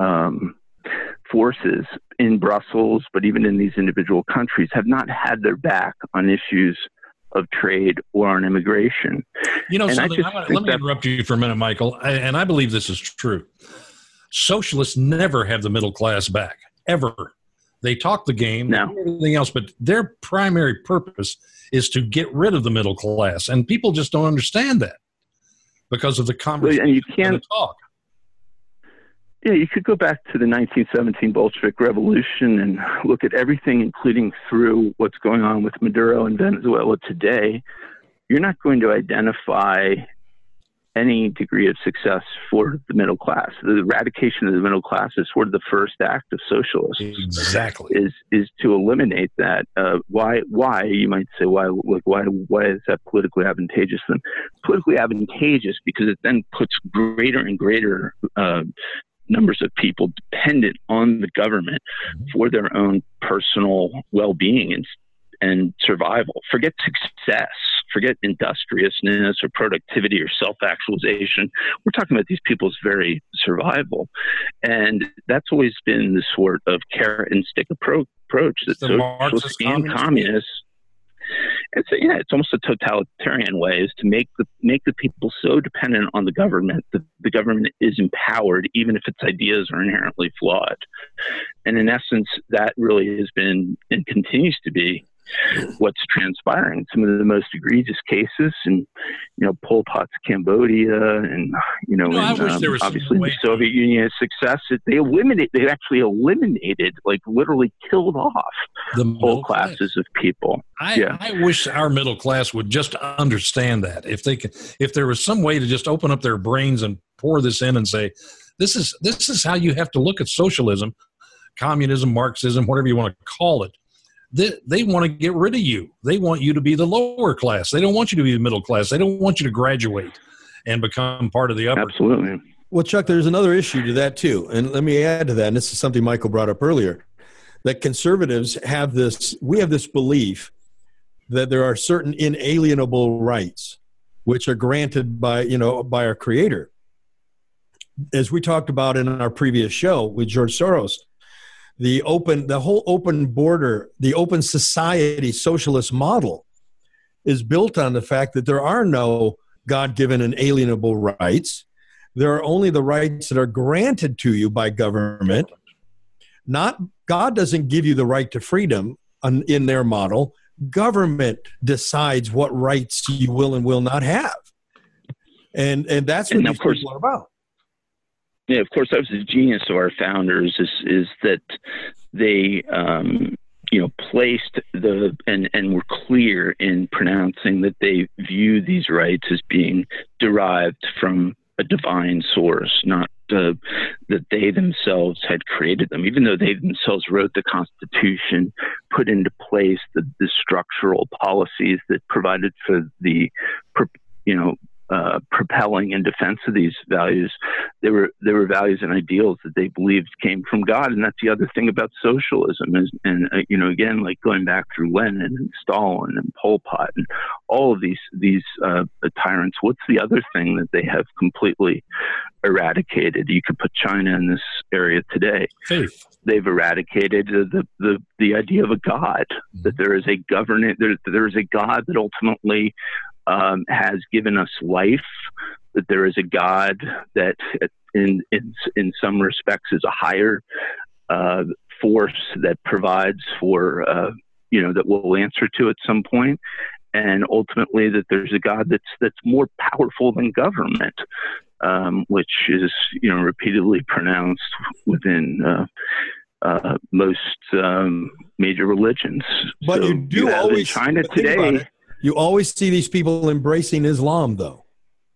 forces in Brussels, but even in these individual countries, have not had their back on issues of trade or on immigration. Let me interrupt you for a minute, Michael, and I believe this is true. Socialists never have the middle class back, ever. They talk the game, No. they do everything else, but their primary purpose is to get rid of the middle class. And people just don't understand that because of the conversation and you and can't the talk. Yeah, you could go back to the 1917 Bolshevik Revolution and look at everything, including through what's going on with Maduro in Venezuela today. You're not going to identify any degree of success for the middle class. The eradication of the middle class is sort of the first act of socialists. Exactly. Is to eliminate that. Why? You might say, why is that politically advantageous? Then politically advantageous because it then puts greater and greater numbers of people dependent on the government for their own personal well-being and survival. Forget success, forget industriousness or productivity or self-actualization. We're talking about these people's very survival. And that's always been the sort of carrot and stick approach that socialists and communists. It's almost a totalitarian way, is to make the people so dependent on the government that the government is empowered, even if its ideas are inherently flawed. And in essence, that really has been and continues to be what's transpiring. Some of the most egregious cases, and Pol Pot's Cambodia, and obviously the Soviet Union's success. They actually eliminated, like literally killed off the whole classes of people. I wish our middle class would just understand that. If there was some way to just open up their brains and pour this in and say, this is how you have to look at socialism, communism, Marxism, whatever you want to call it. They want to get rid of you. They want you to be the lower class. They don't want you to be the middle class. They don't want you to graduate and become part of the upper. Absolutely. Well, Chuck, there's another issue to that too. And let me add to that. And this is something Michael brought up earlier, that conservatives we have this belief that there are certain inalienable rights which are granted by our Creator. As we talked about in our previous show with George Soros, the whole open border, the open society socialist model is built on the fact that there are no God-given and alienable rights. There are only the rights that are granted to you by government. God doesn't give you the right to freedom in their model. Government decides what rights you will and will not have. And that's what these people are about. Yeah, of course, that was the genius of our founders is that they, placed and were clear in pronouncing that they view these rights as being derived from a divine source, not that they themselves had created them, even though they themselves wrote the Constitution, put into place the structural policies that provided for the, propelling in defense of these values. They were values and ideals that they believed came from God, and that's the other thing about socialism. Again, like going back through Lenin and Stalin and Pol Pot and all of these tyrants. What's the other thing that they have completely eradicated? You could put China in this area today. Faith. They've eradicated the idea of a God, that there is a there is a God that ultimately has given us life, that there is a God that in some respects is a higher force that provides for, that we'll answer to at some point. And ultimately that there's a God that's more powerful than government, which is, repeatedly pronounced within most major religions. But so you do always, in China today. You always see these people embracing Islam, though.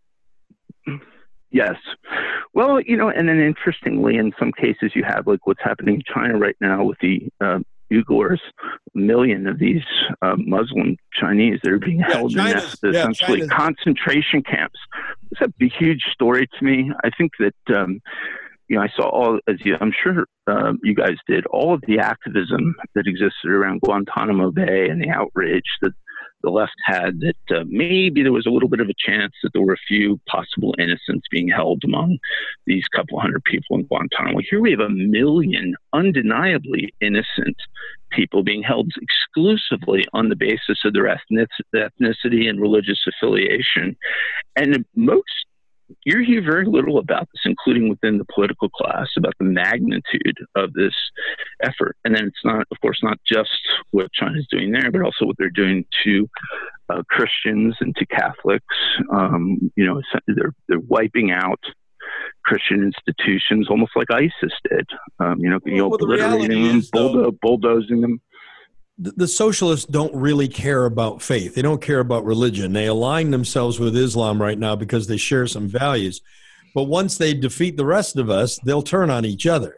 Yes. Well, and then interestingly, in some cases, you have like what's happening in China right now with the Uyghurs, 1 million of these Muslim Chinese that are being held in essentially concentration camps. It's a huge story to me. I think that, I saw I'm sure you guys did, all of the activism that existed around Guantanamo Bay and the outrage that the left had, that maybe there was a little bit of a chance that there were a few possible innocents being held among these couple hundred people in Guantanamo. Here we have 1 million undeniably innocent people being held exclusively on the basis of their ethnicity and religious affiliation. And most you hear very little about this, including within the political class, about the magnitude of this effort. And then it's not, of course, not just what China's doing there, but also what they're doing to Christians and to Catholics. They're wiping out Christian institutions almost like ISIS did. Obliterating them, bulldozing them. The socialists don't really care about faith. They don't care about religion. They align themselves with Islam right now because they share some values. But once they defeat the rest of us, they'll turn on each other.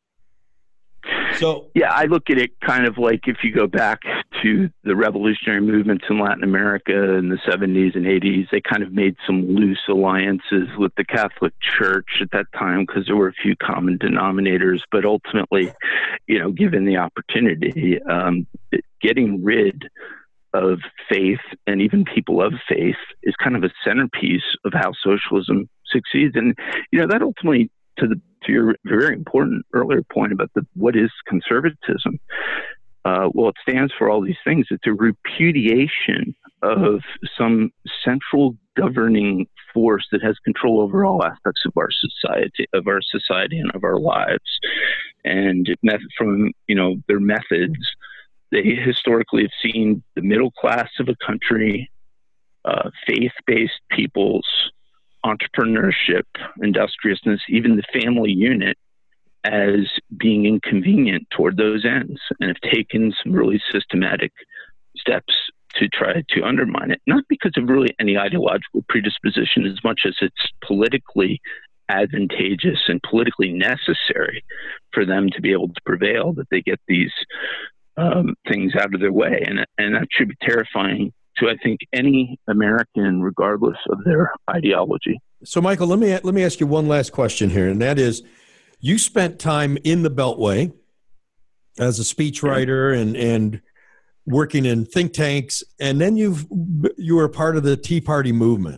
So yeah, I look at it kind of like if you go back to the revolutionary movements in Latin America in the 70s and 80s, they kind of made some loose alliances with the Catholic Church at that time because there were a few common denominators. But ultimately, given the opportunity, getting rid of faith and even people of faith is kind of a centerpiece of how socialism succeeds. And, that ultimately, to your very important earlier point about what is conservatism, well, it stands for all these things. It's a repudiation of some central governing force that has control over all aspects of our society and of our lives. And from their methods, they historically have seen the middle class of a country, faith-based peoples, entrepreneurship, industriousness, even the family unit as being inconvenient toward those ends, and have taken some really systematic steps to try to undermine it, not because of really any ideological predisposition as much as it's politically advantageous and politically necessary for them to be able to prevail, that they get these things out of their way. And that should be terrifying to, I think, any American, regardless of their ideology. So, Michael, let me ask you one last question here, and that is, you spent time in the Beltway as a speechwriter and working in think tanks, and then you were part of the Tea Party movement.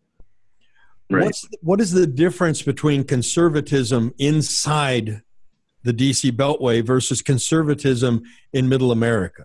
Right. What is the difference between conservatism inside the DC Beltway versus conservatism in Middle America?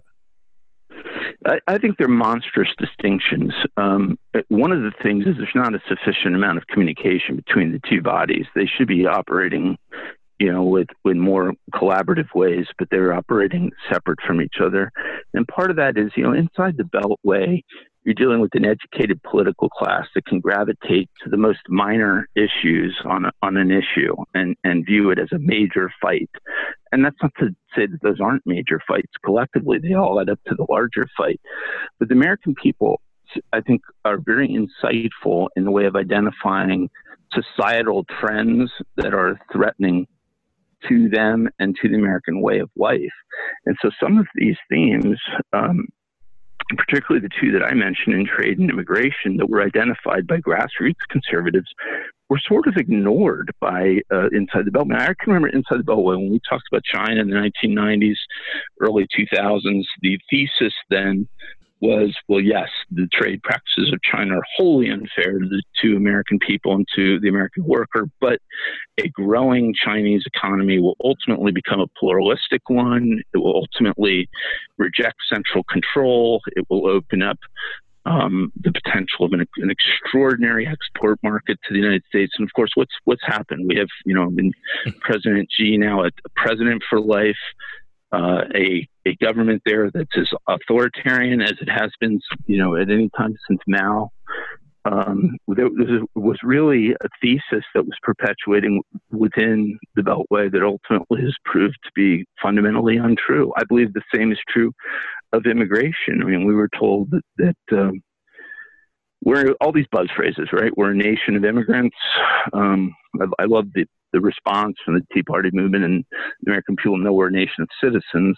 I think they're monstrous distinctions. One of the things is there's not a sufficient amount of communication between the two bodies. They should be operating, with more collaborative ways, but they're operating separate from each other. And part of that is, inside the Beltway, you're dealing with an educated political class that can gravitate to the most minor issues on an issue and view it as a major fight. And that's not to say that those aren't major fights. Collectively, they all add up to the larger fight. But the American people, I think, are very insightful in the way of identifying societal trends that are threatening to them and to the American way of life. And so some of these themes, particularly the two that I mentioned in trade and immigration that were identified by grassroots conservatives, were sort of ignored by inside the Beltway. I can remember inside the Beltway when we talked about China in the 1990s, early 2000s, the thesis then was, well, yes, the trade practices of China are wholly unfair to American people and to the American worker, but a growing Chinese economy will ultimately become a pluralistic one. It will ultimately reject central control. It will open up the potential of an extraordinary export market to the United States. And of course, what's happened? We have, President Xi now a president for life, a government there that's as authoritarian as it has been, at any time since Mao. There was really a thesis that was perpetuating within the Beltway that ultimately has proved to be fundamentally untrue. I believe the same is true of immigration. I mean, we were told that we're all these buzz phrases, right? We're a nation of immigrants. I love the response from the Tea Party movement, and the American people know we're a nation of citizens.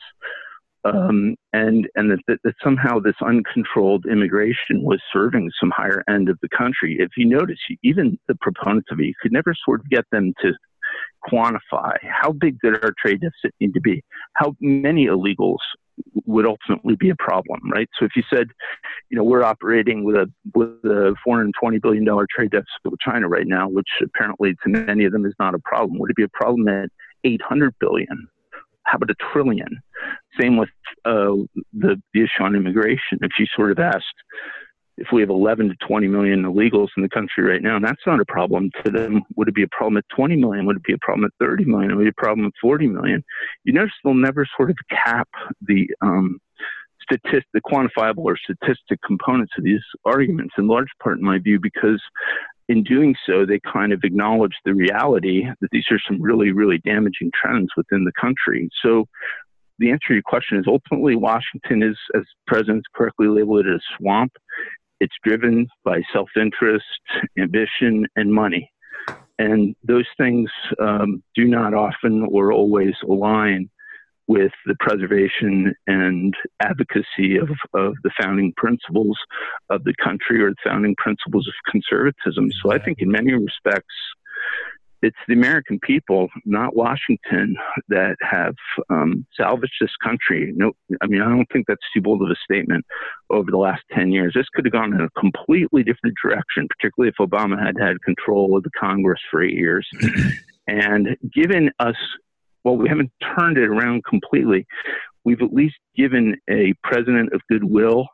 And that somehow this uncontrolled immigration was serving some higher end of the country. If you notice, even the proponents of it, you could never sort of get them to quantify how big did our trade deficit need to be, how many illegals would ultimately be a problem, right? So if you said, we're operating with a $420 billion trade deficit with China right now, which apparently to many of them is not a problem, would it be a problem at $800 billion? How about $1 trillion? Same with the issue on immigration. If you sort of asked if we have 11 to 20 million illegals in the country right now, and that's not a problem to them, would it be a problem at 20 million? Would it be a problem at 30 million? Would it be a problem at 40 million? You notice they'll never sort of cap the quantifiable or statistic components of these arguments, in large part, in my view, because in doing so, they kind of acknowledge the reality that these are some really, really damaging trends within the country. So the answer to your question is ultimately Washington is, as presidents correctly labeled it, a swamp. It's driven by self-interest, ambition, and money. And those things do not often or always align with the preservation and advocacy of the founding principles of the country or the founding principles of conservatism. So I think in many respects, it's the American people, not Washington, that have salvaged this country. No, I mean, I don't think that's too bold of a statement over the last 10 years. This could have gone in a completely different direction, particularly if Obama had had control of the Congress for 8 years. And given us, well, we haven't turned it around completely. We've at least given a president of goodwill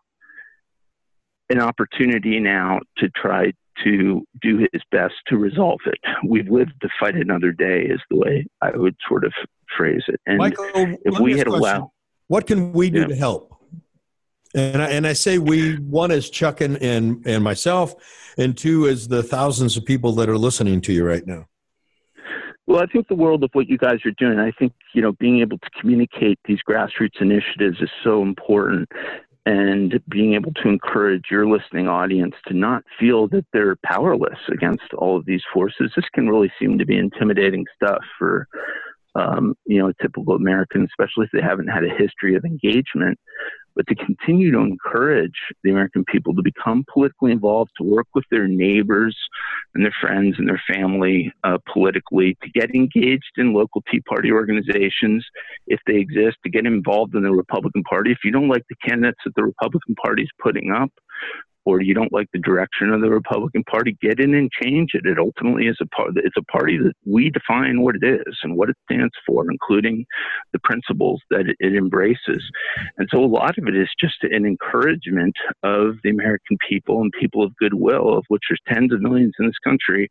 an opportunity now to try to do his best to resolve it. We've lived to fight another day is the way I would sort of phrase it. And Michael, if we had allowed, what can we do to help? And I say we, one is Chuck and myself, and two is the thousands of people that are listening to you right now. Well, I think the world of what you guys are doing, I think, being able to communicate these grassroots initiatives is so important. And being able to encourage your listening audience to not feel that they're powerless against all of these forces. This can really seem to be intimidating stuff for, a typical American, especially if they haven't had a history of engagement. But to continue to encourage the American people to become politically involved, to work with their neighbors and their friends and their family politically, to get engaged in local Tea Party organizations if they exist, to get involved in the Republican Party. If you don't like the candidates that the Republican Party is putting up, or you don't like the direction of the Republican Party, get in and change it. It ultimately is it's a party that we define what it is and what it stands for, including the principles that it embraces. And so a lot of it is just an encouragement of the American people and people of goodwill, of which there's tens of millions in this country,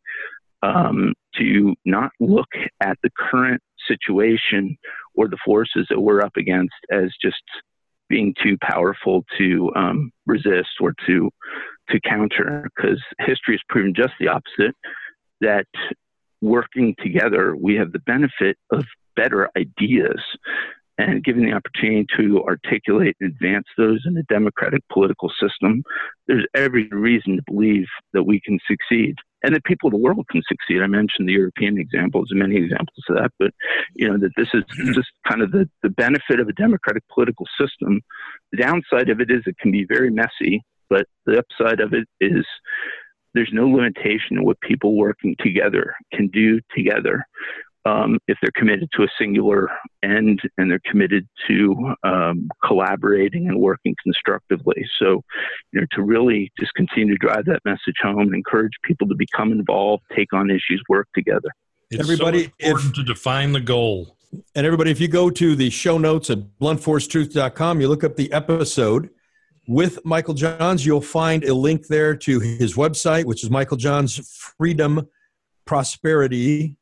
to not look at the current situation or the forces that we're up against as just being too powerful to resist or to counter, because history has proven just the opposite, that working together, we have the benefit of better ideas, and given the opportunity to articulate and advance those in a democratic political system, there's every reason to believe that we can succeed and that people of the world can succeed. I mentioned the European examples and many examples of that, but that this is just kind of the benefit of a democratic political system. The downside of it is it can be very messy, but the upside of it is there's no limitation to what people working together can do together. If they're committed to a singular end and they're committed to collaborating and working constructively. So, to really just continue to drive that message home and encourage people to become involved, take on issues, work together. It's so important to define the goal. And everybody, if you go to the show notes at bluntforcetruth.com, you look up the episode with Michael Johns, you'll find a link there to his website, which is Michael Johns Freedom Prosperity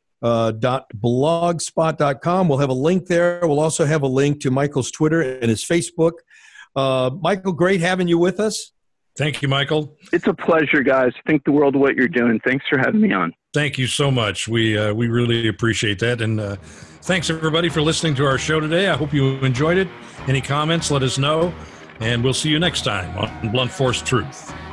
.blogspot.com. We'll have a link there. We'll also have a link to Michael's Twitter and his Facebook. Michael, great having you with us. Thank you, Michael. It's a pleasure, guys. Think the world of what you're doing. Thanks for having me on. Thank you so much. We really appreciate that. And thanks, everybody, for listening to our show today. I hope you enjoyed it. Any comments, let us know. And we'll see you next time on Blunt Force Truth.